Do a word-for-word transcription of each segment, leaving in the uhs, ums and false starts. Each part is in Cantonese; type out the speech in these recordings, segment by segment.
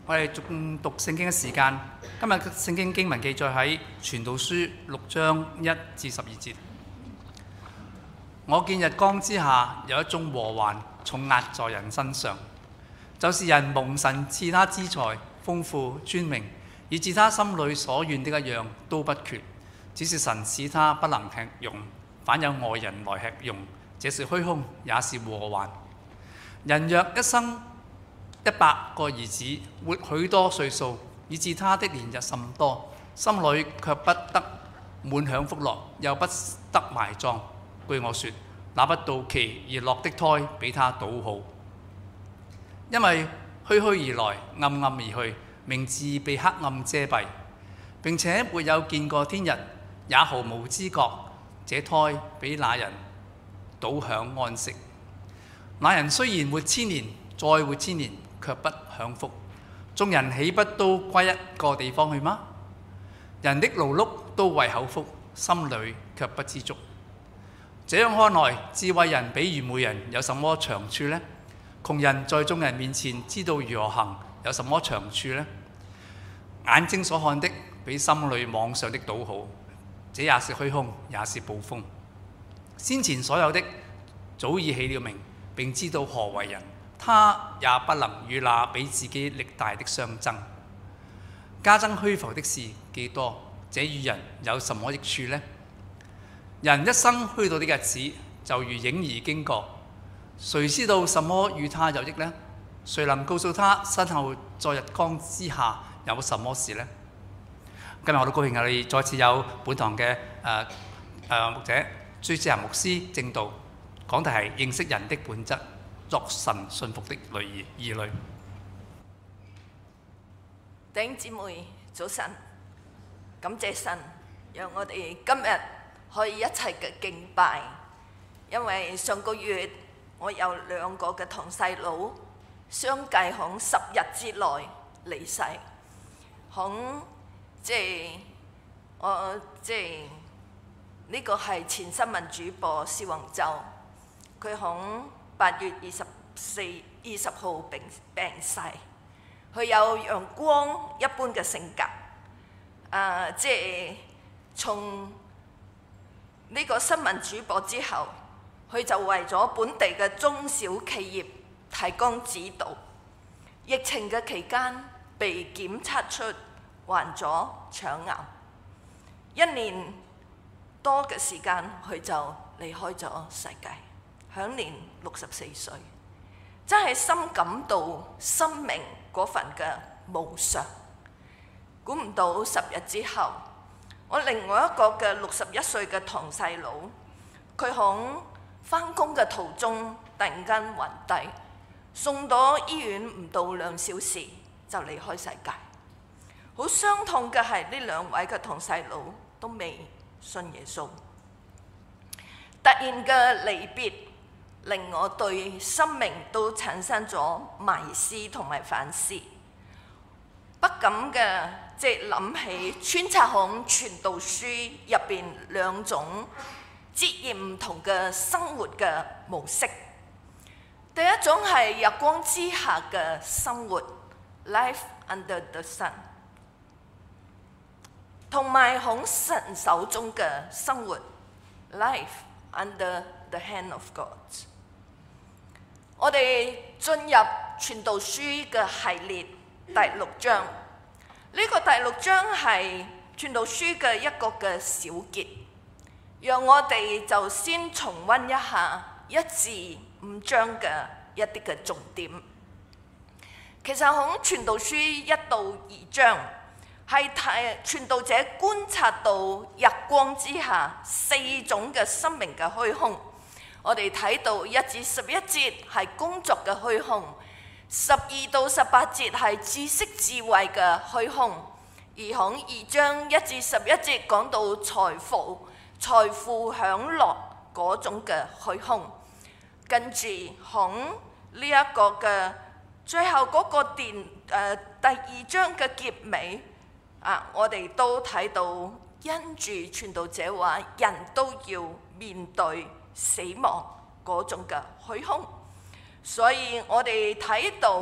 我哋誦讀聖經嘅時間，今日聖經經文記載喺傳道書六章一至十二節。我見日光之下有一種禍患重壓在人身上，就是人蒙神賜他資財、豐富、尊名，以致他心裏所願的一樣都不缺，只是神使他不能吃用，反有外人來吃用，這是虛空，也是禍患。人若一生一百個兒子，活許多歲數，以致他的年日甚多，心裏卻不得滿享福樂，又不得埋葬。據我說，那不到期而落的胎比他倒好，因為虛虛而來，暗暗而去，名字被黑暗遮蔽，並且沒有見過天日，也毫無知覺。這胎比那人倒享安息。那人雖然活千年，再活千年，卻不享福。眾人豈不都歸一個地方去嗎？人的勞碌都為口腹，心裏卻不知足。這樣看來，智慧人比愚昧人有什麼長處呢？窮人在眾人面前知道如何行，有什麼長處呢？眼睛所看的比心裏妄想的倒好，這也是虛空，也是捕風。先前所有的早已起了名，並知道何為人，他也不能與那比自己力大的相爭。加增虛浮的事既多，這與人有什麼益處呢？人一生虛度的日子，就如影兒經過，誰知道什麼與他有益呢？誰能告訴他身後在日光之下有什麼事呢？今日我都高興，我哋再次有本堂嘅誒誒牧者朱志仁牧師證道，講題係認識人的本質，作神信服的兒兒女。 弟兄姊妹早晨，感謝神，讓我哋今日可以一齊嘅敬拜。因為上個月我有兩個嘅堂細佬相繼響十日之內離世，響即係我即係呢個係前新聞主播施宏洲，佢響八月二十四、二十號病病逝。佢有陽光一般嘅性格，啊，即係從呢個新聞主播之後，佢就為咗本地嘅中小企業提供指導。疫情嘅期間被檢測出患咗腸癌，一年多嘅時間佢就離開咗世界，享年六十四歲。真係深感到生命嗰份嘅無常。估唔到十日之後，我另外一個嘅六十一歲嘅堂細佬，佢響返工嘅途中突然間暈低，送到醫院唔到兩小時就離開世界。好傷痛嘅係呢兩位嘅堂細佬都未信耶穌。突然嘅離別令我對生命都產生咗迷思同埋反思，不敢嘅即係諗起穿插響傳道書入邊兩種截然唔同嘅生活嘅模式。第一種係日光之下嘅生活 （Life under the sun），同埋響神手中嘅生活 （Life under the hand of God）。我哋進入傳道書嘅系列第六章，呢、這個第六章係傳道書嘅一個嘅小結，讓我哋就先重溫一下一至五章嘅一啲嘅重點。其實喺傳道書一到二章係睇傳道者觀察到日光之下四種嘅生命嘅虛空。我哋睇到一至十一節係工作嘅虛空，十二到十八節係知識智慧嘅虛空，而響二章一至十一節講到財富、財富享樂嗰種嘅虛空。跟住響呢一個嘅最後嗰個電誒、呃、第二章嘅結尾啊，我哋都睇到因住傳道者話，人都要面對死亡嗰種嘅虛空，所以我哋睇到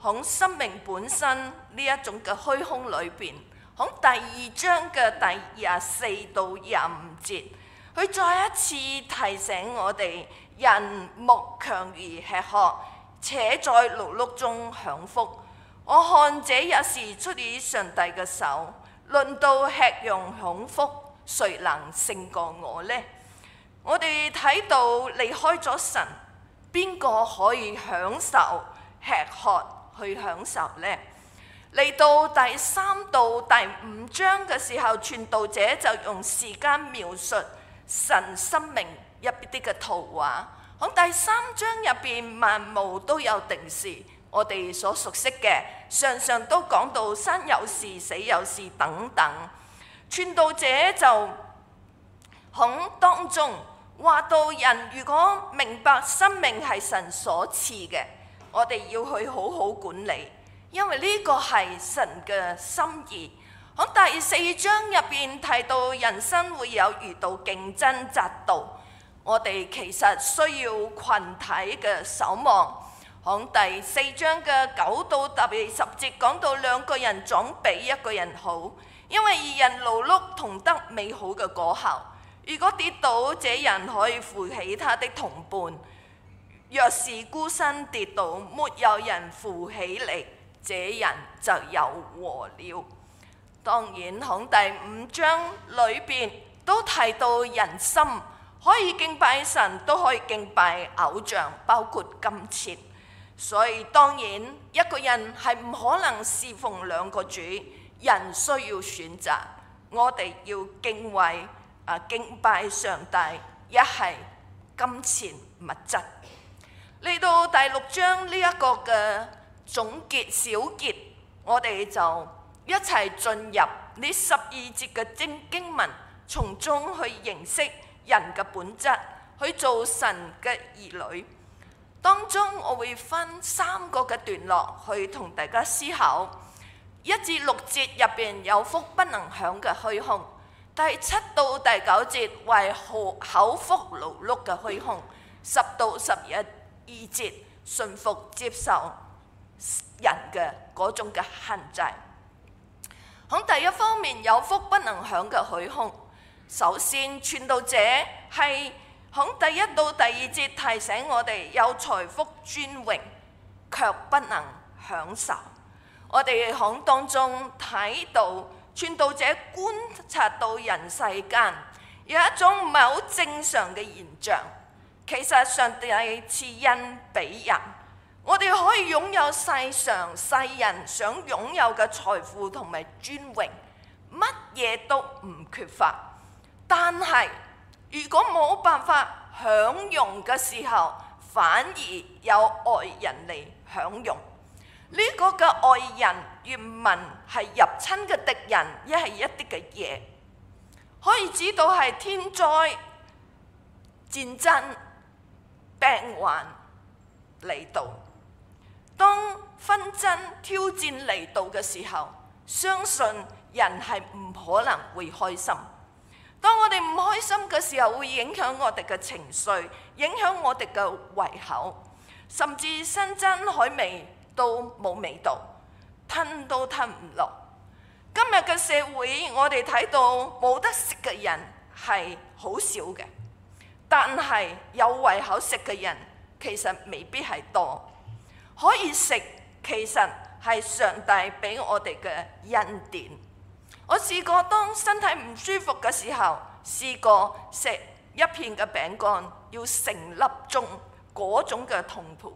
喺生命本身呢一種嘅虛空裏邊，喺第二章嘅第廿四到廿五節，佢再一次提醒我哋：人莫強而吃喝，且在勞碌中享福。我看這也是出於上帝嘅手。論到吃用享福，誰能勝過我呢？我哋睇到離開咗神，邊個可以享受吃喝去享受呢？嚟到第三到第五章嘅時候，傳道者就用時間描述神生命入邊啲嘅圖畫。喺第三章入邊，萬物都有定時，我哋所熟悉嘅，常常都講到生有時、死有時等等。傳道者就喺當中話到人如果明白生命係神所賜嘅，我哋要去好好管理，因為呢個係神嘅心意。喺第四章入邊提到人生會有遇到競爭嫉妒，我哋其實需要群體嘅守望。喺第四章嘅九到第十節講到兩個人總比一個人好，因為二人勞碌同得美好嘅果效。如果跌倒，這人可以扶起他的同伴；若是孤身跌倒，沒有人扶起嚟，這人就有禍了。當然喺第五章裏邊都提到人心可以敬拜神，都可以敬拜偶像，包括金錢。所以當然一個人係唔可能侍奉兩個主，人需要選擇。我哋要敬畏啊敬拜上帝，一係金錢物質。嚟到第六章呢一個嘅總結小結，我哋就一齊進入呢十二節嘅經經文，從中去認識人嘅本質，去做神嘅兒女。當中我會分三個嘅段落去同大家思考。一至六節入邊有福不能享嘅虛空，第七到第九節為口腹勞碌嘅虛空，十到十一二節順服接受人嘅嗰種嘅限制。喺第一方面有福不能享嘅虛空，首先傳道者係喺第一到第二節提醒我哋有財福尊榮，卻不能享受。我哋喺當中睇到傳道者觀察到人世間有一種唔係好正常嘅現象。其實上帝賜恩俾人，我哋可以擁有世上世人想擁有嘅財富同埋尊榮，乜嘢都唔缺乏。但係如果冇辦法享用嘅時候，反而有外人嚟享用。呢、這個嘅外人原文係入侵嘅敵人，一係一啲嘅嘢，可以指到係天災、戰爭、病患嚟到。當紛爭挑戰嚟到嘅時候，相信人係唔可能會開心。當我哋唔開心嘅時候，會影響我哋嘅情緒，影響我哋嘅胃口，甚至山珍海味都冇味道，吞都吞唔落。今日嘅社會，我哋睇到冇得食嘅人係好少嘅，但係有胃口食嘅人其實未必係多。可以食其實係上帝俾我哋嘅恩典。我試過當身體唔舒服嘅時候，試過食一片嘅餅乾要成粒鐘嗰種嘅痛苦。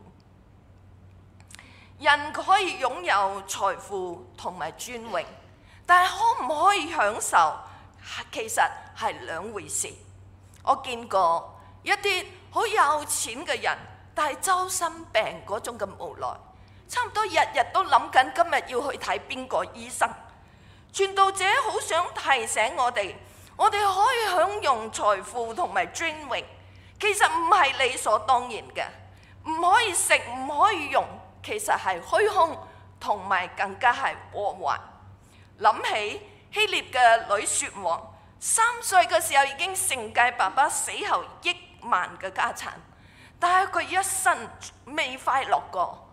人可以擁有財富同埋尊榮，但係可唔可以享受，其實係兩回事。我見過一啲好有錢嘅人，但係周身病嗰種嘅無奈，差唔多日日都諗緊今日要去睇邊個醫生。傳道者好想提醒我哋，我哋可以享用財富同埋尊榮，其實唔係理所當然嘅。唔可以食，唔可以用，其實係虛空，同埋更加係禍患。諗起希臘嘅女說王，三歲嘅時候已經承繼爸爸死後億萬嘅家產，但係佢一生未快樂過。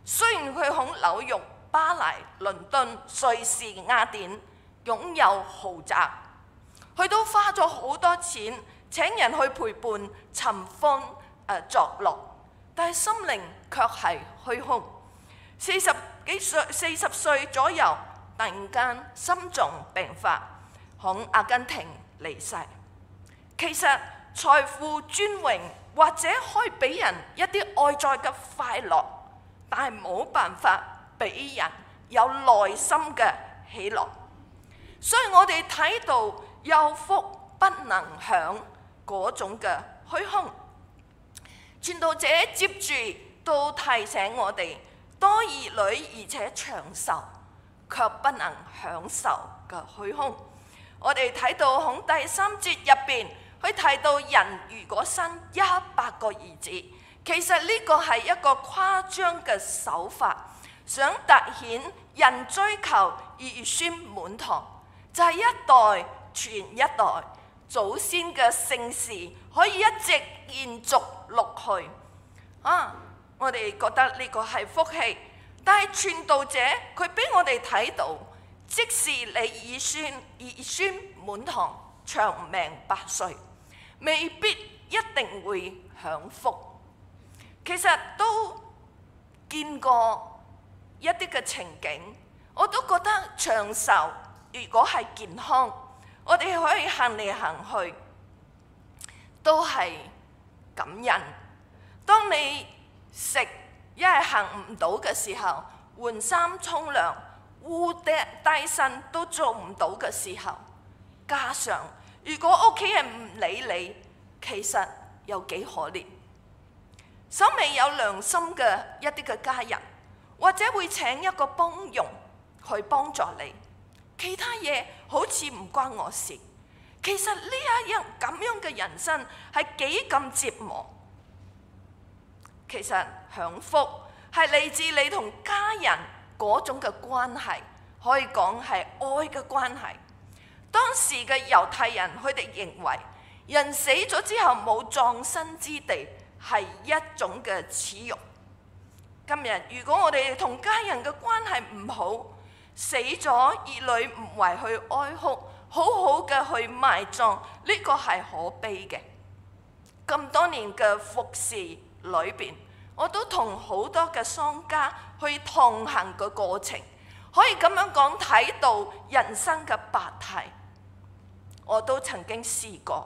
雖然佢喺紐約、巴黎、倫敦、瑞士、雅典擁有豪宅，佢都花咗好多錢請人去陪伴、尋歡誒作樂，但係心靈卻係虛空。四十幾歲、四十歲左右，突然間心臟病發，喺阿根廷離世。其實財富、尊榮或者可以俾人一啲外在嘅快樂，但係冇辦法俾人有內心嘅喜樂。所以我哋睇到有福不能享嗰種嘅虛空。傳道者接住都提醒我哋，多兒女而且長壽，卻不能享受嘅虛空。我哋睇到喺第三節入邊，佢提到人如果生一百個兒子，其實呢個係一個誇張嘅手法，想凸顯人追求兒孫滿堂，就係、是、一代傳一代，祖先嘅姓氏可以一直延續落去。啊，我哋覺得呢個係福氣，但係傳道者佢俾我哋睇到，即使你兒孫兒孫滿堂，長命百歲，未必一定會享福。其實都見過一啲嘅情景，我都覺得長壽如果係健康，我哋可以行嚟行去，都係感恩。當你食一係行唔到嘅時候，換衫沖涼，污低低身都做唔到嘅時候，加上如果屋企人唔理你，其實有幾可憐。稍微有良心嘅一啲嘅家人，或者會請一個幫傭去幫助你，其他嘢好似唔關我事。其實呢一樣咁樣嘅人生係幾咁折磨。其實享福係嚟自你同家人嗰種嘅關係，可以講係愛嘅關係。當時嘅猶太人佢哋認為人死咗之後冇葬身之地係一種嘅恥辱。今日如果我哋同家人嘅關係唔好，死咗兒女唔為去哀哭，好好嘅去埋葬，呢個係可悲嘅。咁多年嘅服侍裏邊，我都同好多嘅喪家去同行嘅過程，可以咁樣講，睇到人生嘅百態。我都曾經試過，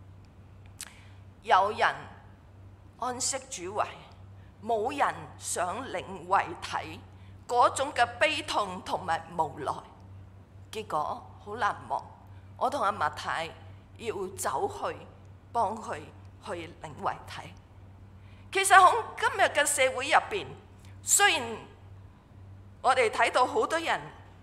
有人安息主懷，冇人想領遺體，嗰種嘅悲痛同埋無奈，結果好難忘。我同阿麥太要走去幫佢去領遺體。其實喺今日嘅社會入邊，雖然我哋睇到好多人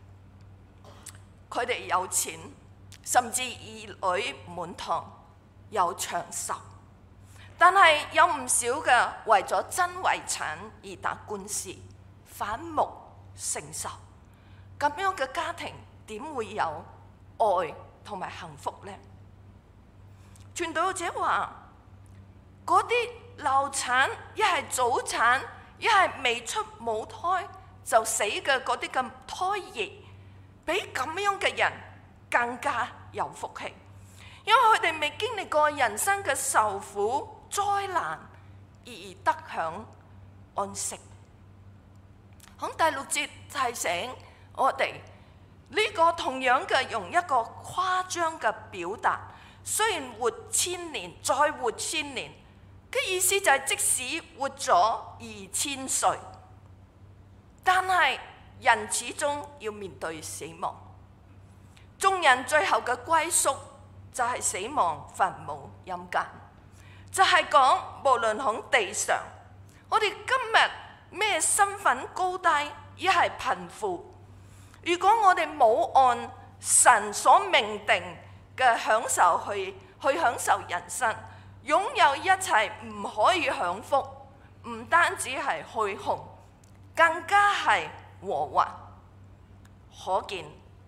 佢哋有錢，甚至兒女滿堂，有長壽，但係有唔少嘅為咗爭遺產而打官司，反目成仇。咁樣嘅家庭點會有愛同埋幸福呢？傳道者話：嗰啲流產，一係早產，一係未出母胎就死嘅嗰啲咁胎兒，比咁樣嘅人更加有福氣，因為佢哋未經歷過人生嘅受苦災難而得享安息。喺第六節提醒我哋，呢個同樣嘅用一個誇張嘅表達，雖然活千年再活千年嘅意思就係即使活咗二千歲，但係人始終要面對死亡。眾人最後嘅歸宿就係死亡墳墓陰間，就係講無論喺地上，我哋今日咩身份高低，一係貧富，如果我哋冇按神所命定嘅享受去去享受人生，擁有一切唔可以享福，唔單止係虛空，更加係禍患。可見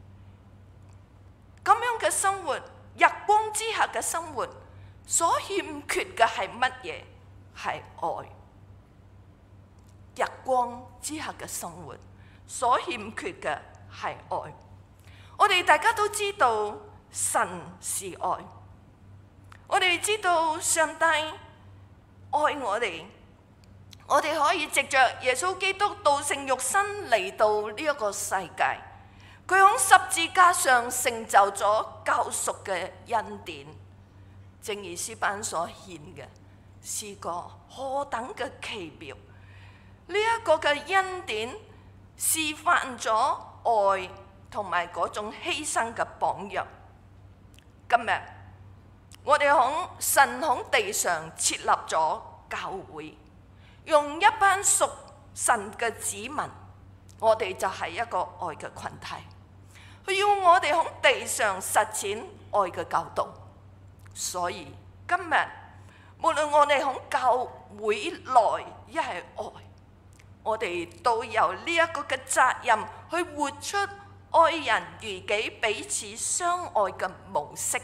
咁樣嘅生活，日光之下嘅生活，所欠缺嘅係乜嘢？係愛。 日光之下嘅生活，所欠缺嘅係愛。我哋大家都知道神是愛，我哋知道上帝愛我哋，我哋可以藉着耶穌基督道成肉身嚟到呢一個世界，佢喺十字架上成就咗救贖嘅恩典。正如詩班所獻嘅，是個何等嘅奇妙！呢、這、一個嘅恩典示範咗愛同埋嗰種犧牲嘅榜樣。今日我哋喺神喺地上設立咗教會，用一班屬神嘅子民，我哋就係一個愛嘅群體。佢要我哋喺地上實踐愛嘅教導。所以今日無論我哋喺教會內一係愛，我哋都有呢一個嘅責任去活出愛人如己、彼此相愛嘅模式。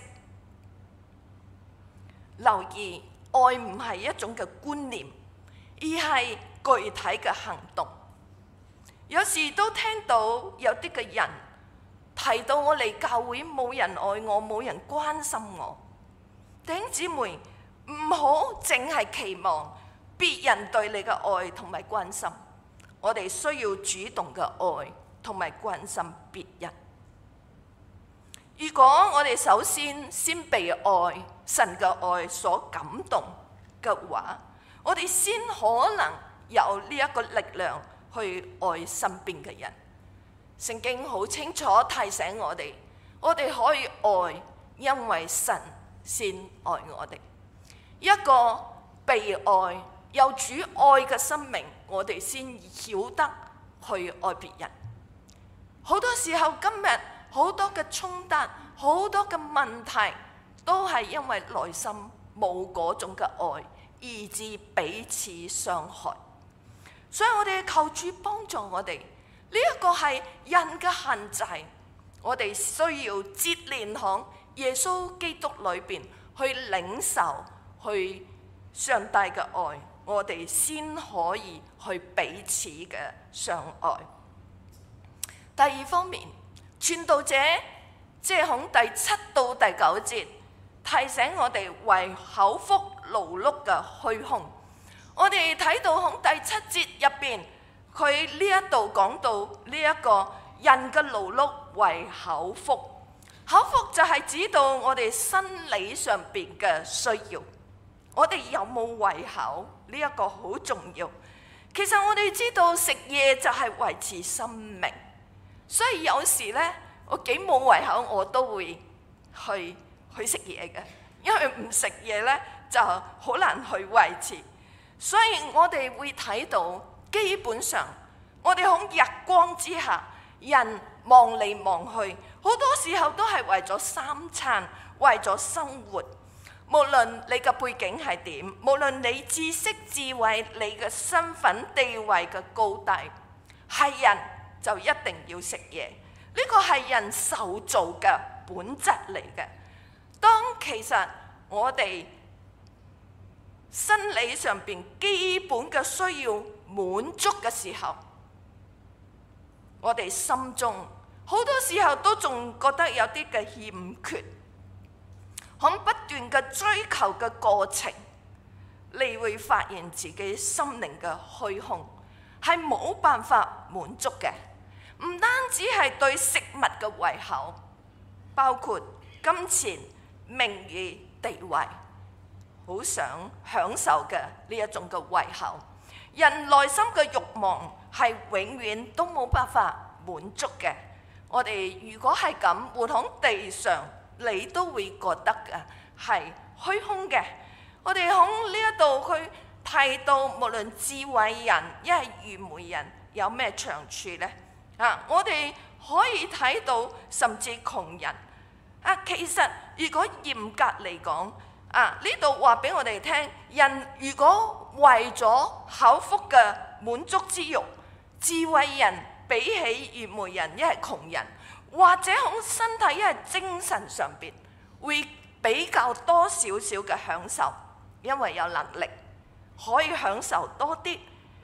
留意，愛唔係一種嘅觀念，而係具體嘅行動。有時都聽到有啲嘅人提到我嚟教會冇人愛我，冇人關心我。弟兄姊妹，唔好淨係期望別人對你嘅愛同埋關心，我哋需要主動嘅愛同埋關心別人。如果我哋首先先被愛神嘅愛所感動嘅話，我哋先可能有呢一個力量去愛身邊嘅人。聖經好清楚提醒我哋，我哋可以愛，因為神先愛我哋。一個被愛有主愛嘅生命，我哋先曉得去愛別人。好多時候今日好多嘅衝突，好多嘅問題，都係因為內心冇嗰種嘅愛，以致彼此傷害。所以我哋求主幫助我哋，呢一個係人嘅限制，我哋需要接連響耶穌基督裏邊去領受去上帝嘅愛，我哋先可以去彼此嘅相愛。第二方面，傳道者即係響第七到第九節提醒我哋為口腹勞碌嘅虛空。我哋睇到響第七節入邊，佢呢一度講到呢一個人嘅勞碌為口腹。口腹就係指到我哋生理上邊嘅需要，我哋有冇胃口呢一個好重要。其實我哋知道食嘢就係維持生命，所以有時呢，我幾冇胃口我都會去去食嘢嘅，因為唔食嘢呢就好難去維持。所以我哋會睇到，基本上我哋喺日光之下，人望嚟望去，好多時候都係為咗三餐，為咗生活。無論你嘅背景係點，無論你知識智慧，你嘅身份地位嘅高低，係人就一定要食嘢。呢個係人受造嘅本質嚟嘅。當其實我哋生理上邊基本嘅需要滿足嘅時候，我哋心中好多時候都仲覺得有啲嘅欠缺，喺不斷嘅追求嘅過程，你會發現自己心靈嘅虛空係冇辦法滿足嘅。唔單止係對食物嘅胃口，包括金錢、名譽、地位，好想享受嘅呢一種嘅胃口，人內心嘅慾望係永遠都冇辦法滿足嘅。我哋如果係咁活喺地上，你都會覺得嘅係虛空嘅。我哋喺呢一度去提到，無論智慧人一係愚昧人有咩長處呢？啊，我哋可以睇到，甚至窮人啊，其實如果嚴格嚟講，啊！呢度話俾我哋聽，人如果為咗口腹嘅滿足之欲，智慧人比起愚昧人，一係窮人，或者喺身體一係精神上邊，會比較多少少嘅享受，因為有能力可以享受多啲。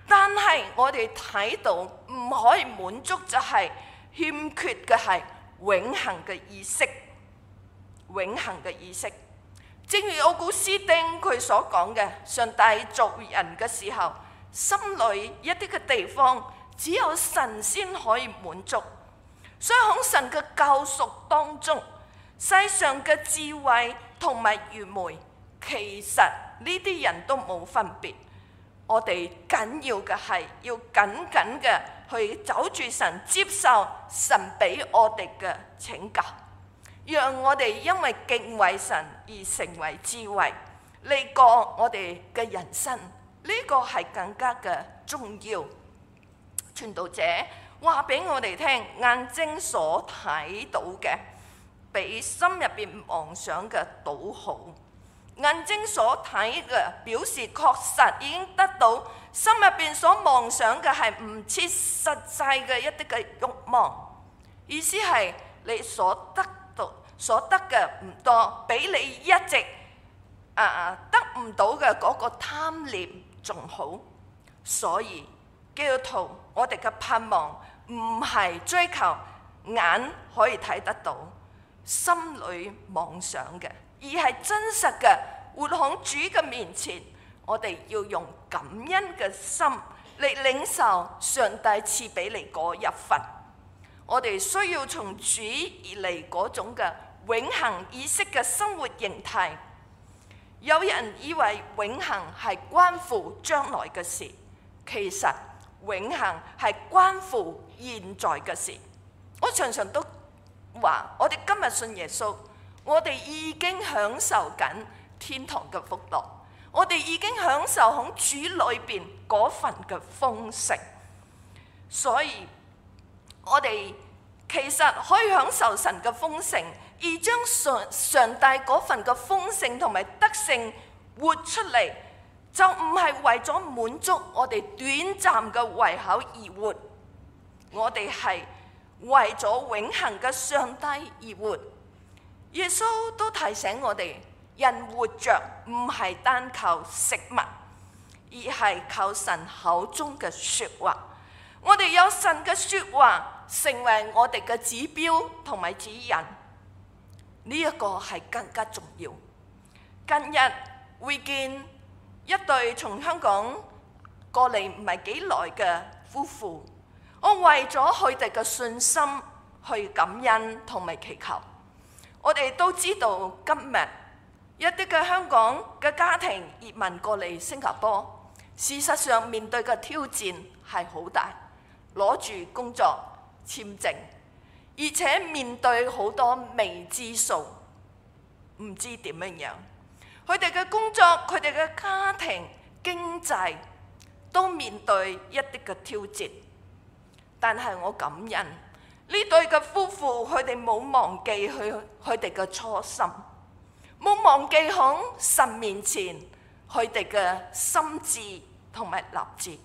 但係我哋睇到唔可以滿足，就係欠缺嘅係永恆嘅意識，永恆嘅意識。正如奧古斯丁佢所講嘅，上帝造人嘅時候，心裏一啲嘅地方只有神先可以滿足，所以喺神嘅救贖當中，世上嘅智慧同埋愚昧，其實呢啲人都冇分別。我哋緊要嘅係要緊緊嘅去走住神，接受神俾我哋嘅拯救，讓我哋因為敬畏神而成為智慧，嚟過我哋嘅人生。呢個係更加嘅重要。傳道者話俾我哋聽，眼睛所睇到嘅比心入邊妄想嘅倒好。眼睛所睇嘅表示確實已經得到，心入邊所妄想嘅係唔切實際嘅一啲嘅慾望。意思係你所得到所得嘅唔多，比你一直啊得唔到嘅嗰個貪念仲好。所以基督徒，我哋嘅盼望唔係追求眼可以睇得到，心裏妄想嘅，而係真實嘅活喺主嘅面前。我哋要用感恩嘅心嚟領受上帝賜俾你嗰一份。我哋需要從主而嚟嗰種嘅永恆意識嘅生活形態。有人以為永恆係關乎將來嘅事，其實永恆係關乎現在嘅事。我常常都話，我哋今日信耶穌，我哋已經享受緊天堂嘅福樂，我哋已經享受喺主裏邊嗰份嘅豐盛。所以我哋其實可以享受神嘅豐盛，而將上上帝嗰份嘅豐盛同埋德性活出嚟，就唔係為咗滿足我哋短暫嘅胃口而活，我哋係為咗永恆嘅上帝而活。耶穌都提醒我哋，人活着唔係單靠食物，而係靠神口中嘅說話。我哋有神嘅說話成為我哋嘅指標同埋指引，呢一個係更加重要。近日會見一對從香港過嚟唔係幾耐嘅夫婦，我為咗佢哋嘅信心去感恩同埋祈求。我哋都知道今日一啲嘅香港嘅家庭移民過嚟新加坡，事實上面對嘅挑戰係好大，攞住工作簽證，而且面對好多未知數，唔知點樣樣。佢哋嘅工作、佢哋嘅家庭、經濟都面對一啲嘅挑戰，但係我感恩呢對嘅夫婦，佢哋冇忘記佢佢哋嘅初心，冇忘記喺神面前佢哋嘅心志同埋立志。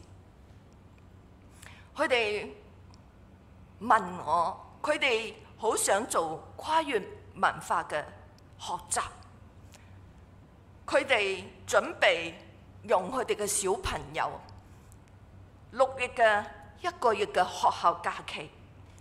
佢哋問我，佢哋好想做跨越文化嘅學習，佢哋準備用佢哋嘅小朋友六月嘅一個月嘅學校假期，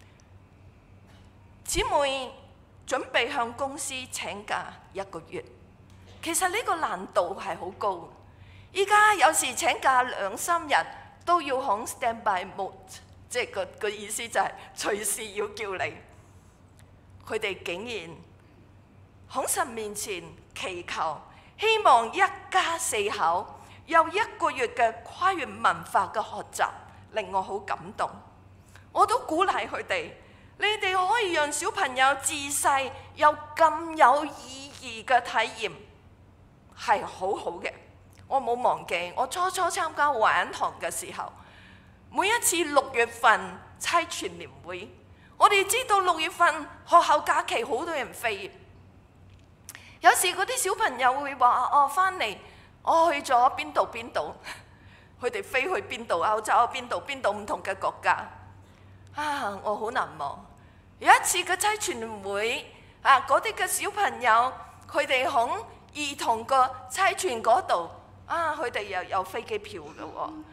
姊妹準備向公司請假一個月。其實呢個難度係好高，依家有時請假兩三日都要響 standby mode， 即係個個意思就係隨時要叫你。佢哋竟然響神面前祈求，希望一家四口有一個月嘅跨越文化嘅學習，令我好感動。我都鼓勵佢哋，你哋可以讓小朋友自細有咁有意義嘅體驗，係好好嘅。我冇忘記我初初參加玩堂嘅時候，每一次六月份差傳年會，我哋知道六月份學校假期好多人飛，有時嗰啲小朋友會話：哦，翻嚟我去咗邊度邊度，佢哋飛去邊度歐洲邊度邊度唔同嘅國家。啊，我好難忘。有一次嘅差傳年會啊，嗰啲嘅小朋友佢哋響兒童個差傳嗰度啊，佢哋又有飛機票嘅喎。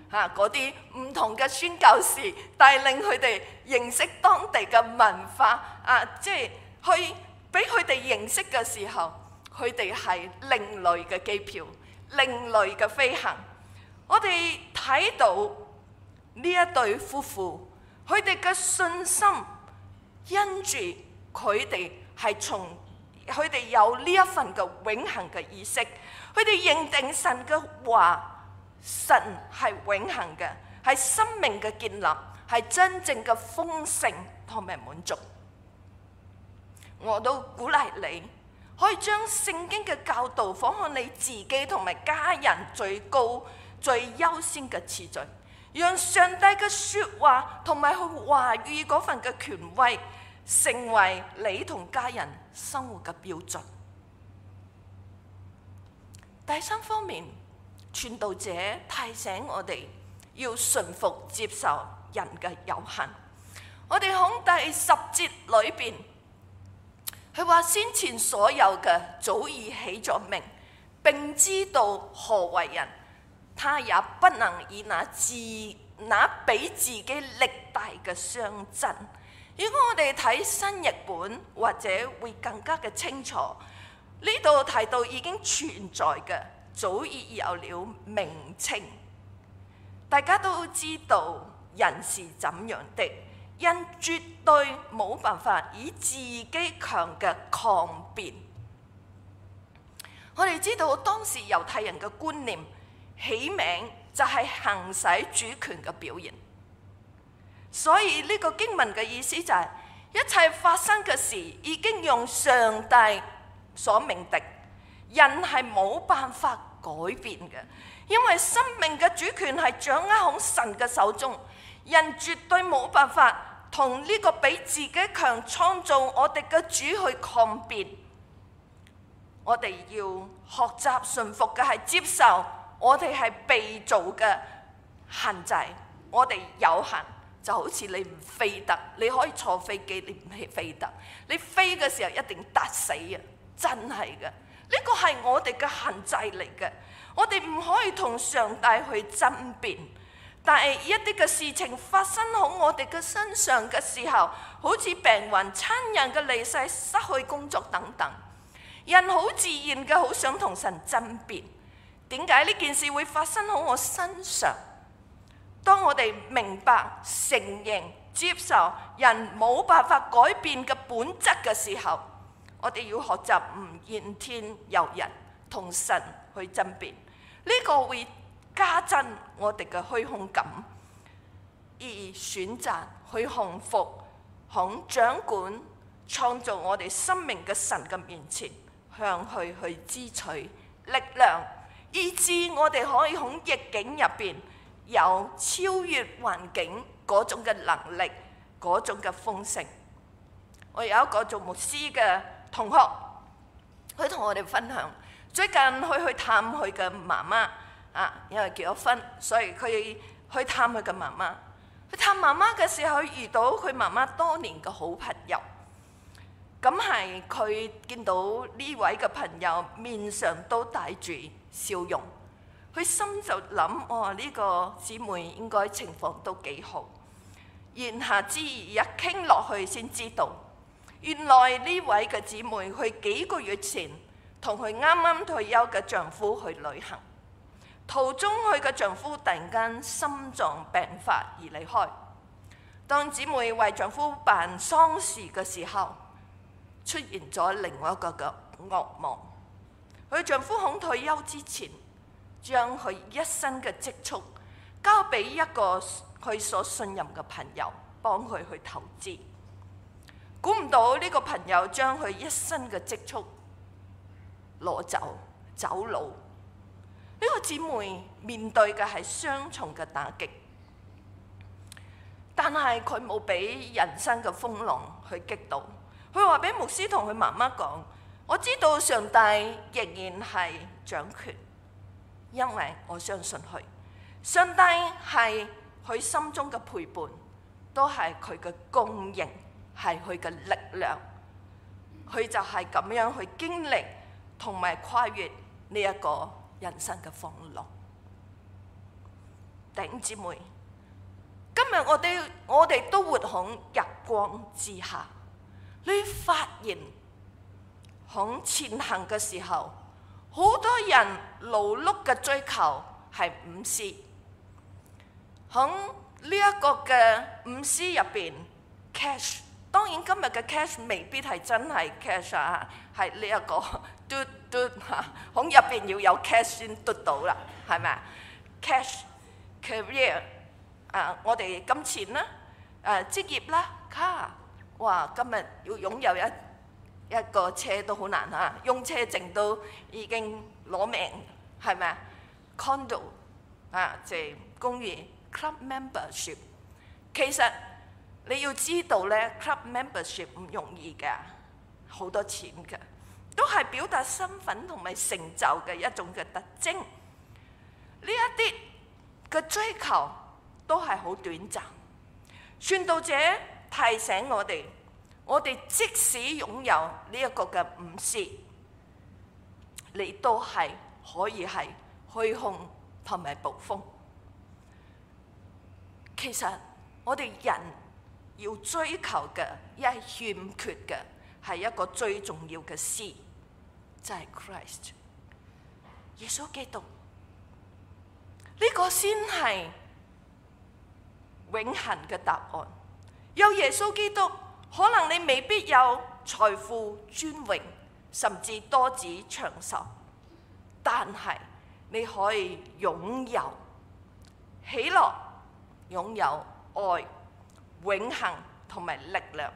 嚇嗰啲唔同嘅宣教士，帶領佢哋認識當地嘅文化啊，即係去俾佢哋認識嘅時候，佢哋係另類嘅機票，另類嘅飛行。我哋睇到呢一對夫婦，佢哋嘅信心，因住佢哋係從佢哋有呢一份嘅永恆嘅意識，佢哋認定神嘅話，神係永恆嘅，係生命嘅建立，係真正嘅豐盛同埋滿足。我都鼓勵你，可以將聖經嘅教導放喺你自己同埋家人最高、最優先嘅次序，讓上帝嘅説話同埋佢話語嗰份嘅權威，成為你同家人生活嘅標準。第三方面，傳道者提醒我哋要順服接受人嘅有限。我哋喺第十節裏邊，佢話先前所有嘅早已起咗名，並知道何為人，他也不能以那自那比自己力大嘅相爭。如果我哋睇新譯本，或者會更加嘅清楚。呢度提到已經存在嘅，早已有了名稱。大家都知道人是怎樣的，人絕對冇辦法以自己強嘅抗辯。我哋知道當時猶太人嘅觀念，起名就係行使主權嘅表現。所以呢個經文嘅意思就係，一切發生嘅事已經用上帝所命定，人係冇辦法改變嘅，因為生命嘅主權係掌握喺神嘅手中，人絕對冇辦法同呢個比自己強創造我哋嘅主去抗辯。我哋要學習順服嘅係接受，我哋係被造嘅限制，我哋有限。就好似你唔飛得，你可以坐飛機，你唔係飛得，你飛嘅時候一定突死啊！真係嘅，呢個係我哋嘅限制嚟嘅，我哋唔可以同上帝去爭辯。但係一啲嘅事情發生喺我哋嘅身上嘅時候，好似病患、親人嘅離世、失去工作等等，人好自然嘅好想同神爭辯。點解呢件事會發生喺我身上？當我哋明白、承認、接受人冇辦法改變嘅本質嘅時候，我哋要學習唔怨天尤人，同神去爭辯。呢個會加增我哋嘅虛空感，而選擇去降服、響掌管、創造我哋生命嘅神嘅面前，向佢去支取力量，以致我哋可以響逆境入邊有超越環境嗰種嘅能力，嗰種嘅豐盛。我有一個做牧師嘅同學，佢同我哋分享，最近佢去探佢嘅媽媽啊，因為結咗婚，所以佢去探佢嘅媽媽。去探媽媽嘅時候，遇到佢媽媽多年嘅好朋友。咁係佢見到呢位嘅朋友面上都帶住笑容。佢心就諗：哦，呢個姊妹應該情況都幾好。言下之意，一傾落去先知道，原來呢位嘅姊妹，佢幾個月前同佢啱啱退休嘅丈夫去旅行，途中佢嘅丈夫突然間心臟病發而離開。當姊妹為丈夫辦喪事嘅時候，出現咗另外一個嘅噩夢。佢丈夫喺退休之前，將佢一生嘅積蓄交俾一個佢所信任嘅朋友，幫佢去投資。估唔到呢個朋友將佢一生嘅積蓄攞走走佬。呢個姊妹面對嘅係雙重嘅打擊，但係佢冇俾人生嘅風浪去擊倒。佢話俾牧師同佢媽媽講：我知道上帝仍然係掌權。因為我相信佢，上帝係佢心中嘅陪伴，都係佢嘅供應，係佢嘅力量。佢就係咁樣去經歷同埋跨越呢一個人生嘅風浪。 弟兄姊妹，今日我哋我哋都活喺日光之下，你發現喺前行嘅時候，好多人勞碌嘅追求係五 C。喺呢一個嘅五 C 入邊 ，cash 當然今日嘅 cash 未必係真係 cash 啊，係呢一個嘟嘟嚇，喺入邊要有 cash 先嘟到啦，係咪啊 ？cash career 啊，我哋金錢啦，誒職業啦，卡，哇！今日要擁有一一個車都好難嚇，用車證都已經攞命，係咪啊 ？condo 啊，即係公寓。club membership 其實你要知道咧 club membership 唔容易㗎，好多錢㗎，都係表達身份同埋成就嘅一種嘅特徵。呢一啲嘅追求都係好短暫。傳道者提醒我哋，我哋即使擁有呢一個嘅五 C，你都係可以係虛空同埋暴風。其實我哋人要追求嘅，一係欠缺嘅，係一個最重要嘅 C， 就係 Christ， 耶穌基督。呢個先係永恆嘅答案。有耶穌基督，可能你未必有財富、尊榮，甚至多子長壽，但係你可以擁有喜樂，擁有愛、永恆同埋力量，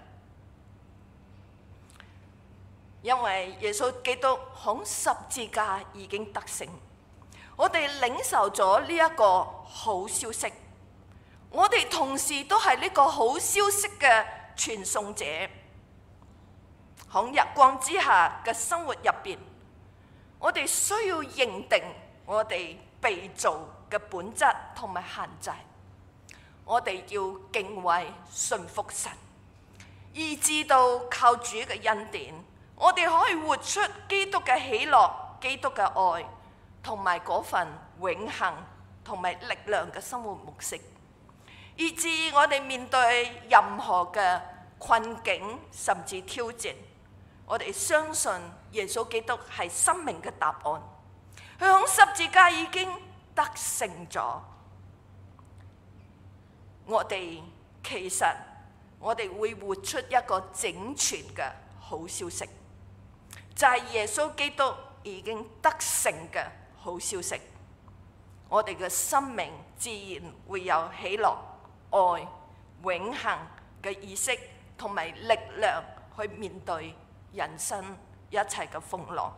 因為耶穌基督喺十字架已經得勝，我哋領受咗呢一個好消息，我哋同時都係呢個好消息嘅傳送者。喺日光之下嘅生活入邊，我哋需要認定我哋被造嘅本質同埋限制。我哋要敬畏順服神，以至到靠主嘅恩典，我哋可以活出基督嘅喜樂、基督嘅愛，同埋嗰份永恆同埋力量嘅生活模式，以至我哋面對任何嘅困境甚至挑戰，我哋相信耶穌基督係生命嘅答案。佢喺十字架已經得勝咗。我哋其實我哋會活出一個整全嘅好消息，就係耶穌基督已經得勝嘅好消息。我哋嘅生命自然會有喜樂、愛、永恆嘅意識同埋力量去面對人生一切嘅風浪。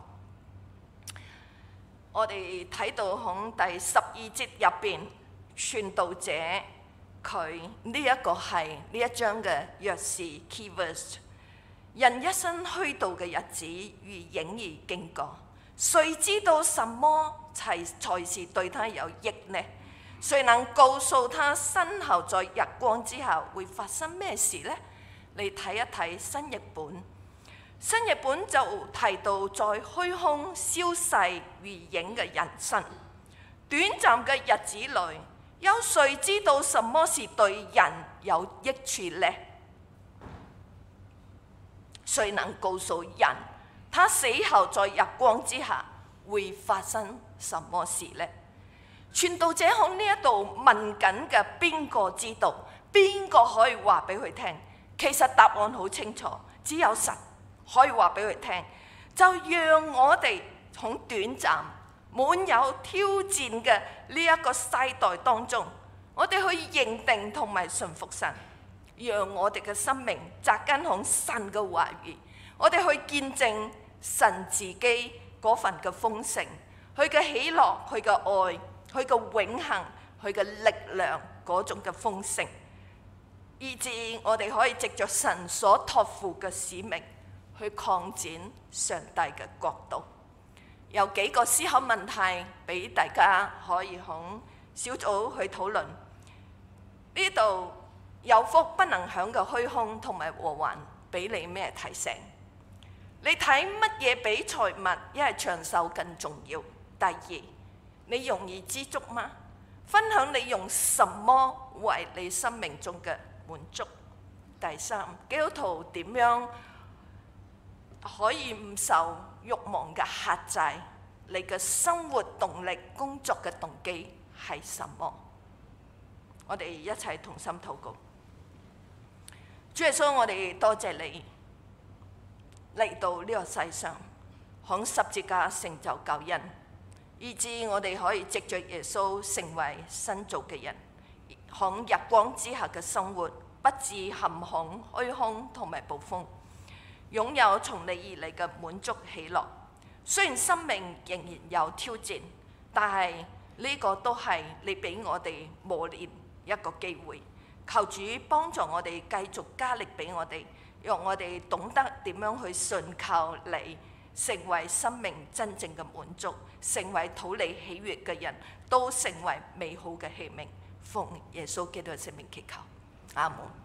我哋睇到喺第十二節入邊，傳道者佢呢一個係呢一章嘅鑰匙 key verse。人一生虛度嘅日子如影而經過，誰知道什麼才才是對他有益呢？誰能告訴他身後在日光之下會發生咩事呢？你睇一睇新譯本，新譯本就提到在虛空消逝如影嘅人生，短暫嘅日子裏，有誰知道什麼是對人有益處呢？誰能告訴人，他死後在日光之下會發生什麼事呢？傳道者喺呢一度問緊嘅，邊個知道？邊個可以話俾佢聽？其實答案好清楚，只有神可以話俾佢聽。就讓我哋喺短暫滿有挑戰嘅呢一個世代當中，我哋去認定同埋順服神，讓我哋嘅生命扎根喺神嘅話語，我哋去見證神自己嗰份嘅豐盛，佢嘅喜樂，佢嘅愛，佢嘅永恆，佢嘅力量嗰種嘅豐盛，以致我哋可以藉着神所託付嘅使命去擴展上帝嘅國度。有幾個思考問題俾大家可以喺小組去討論。呢度有福不能享嘅虛空同埋禍患，俾你咩提醒？你睇乜嘢比財物一係長壽更重要？第二，你容易知足嗎？ 分享你用什麼為你生命中嘅滿足。第三，基督徒點樣可以唔受慾望嘅轄制？你嘅生活動力、工作嘅動機係什麼？我哋一齊同心禱告。主耶穌，我哋多謝你嚟到呢個世上，響十字架成就救恩，以致我哋可以藉着耶穌成為新造嘅人，響日光之下嘅生活，不致陷響虛空同埋暴風，擁有從你而嚟嘅滿足喜樂。雖然生命仍然有挑戰，但係呢個都係你俾我哋磨練一個機會。求主幫助我哋繼續加力俾我哋，讓我哋懂得點樣去信靠你，成為生命真正嘅滿足，成為討你喜悅嘅人，都成為美好嘅器皿。奉耶穌基督嘅聖名祈求，阿門。